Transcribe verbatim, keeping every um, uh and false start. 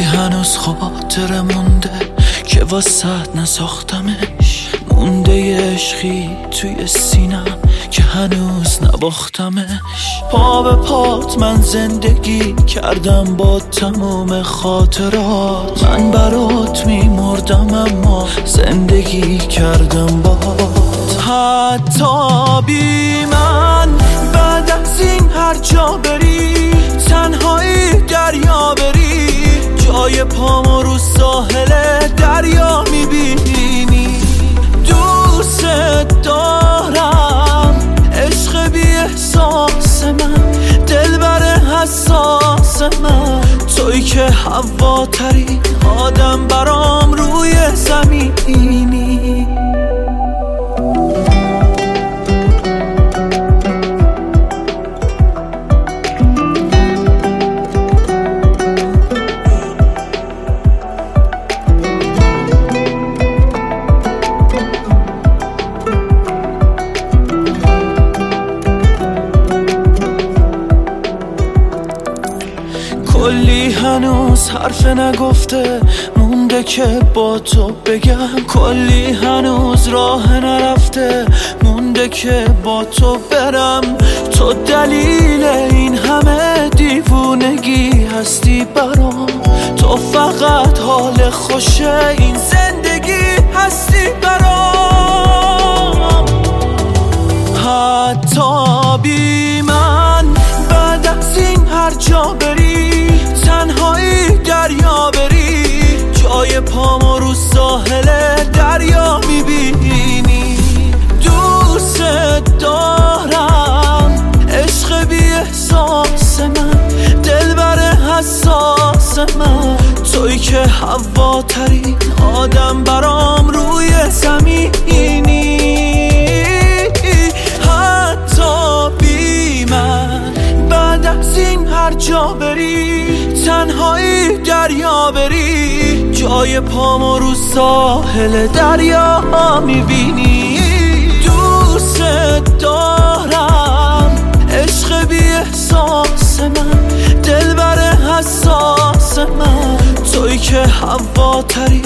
هنوز خاطر مونده که واسط نساختمش، مونده عشقی توی سینم که هنوز نباختمش. پا به پات من زندگی کردم با تموم خاطرات، من برات میمردم اما زندگی کردم بات. حتی بی من بعد از این هر جا بری، تنهایی دریا بری، جای پامو رو ساحل دریا میبینی. دوست دارم عشق بی احساس من، دلبر حساس من، توی که هواترین آدم برام روی زمینی. کلی هنوز حرف نگفته مونده که با تو بگم، کلی هنوز راه نرفته مونده که با تو برم. تو دلیل این همه دیوونگی هستی برام، تو فقط حال خوشه این زندگی هستی برام. حتی بی من بعد از این هر جا بری، تنهایی دریا بری، جای پامو رو ساحل دریا میبینی. دوست دارم عشق بی احساس من، دلبر حساس من، توی که هواترین آدم برام روی زمینی. حتی بی من بعد از این هر جا بری، تنهایی دریا بری، جای پامو رو ساحل دریا میبینی. دوست دارم عشق بی احساس من، دلبر حساس من، توی که هواترین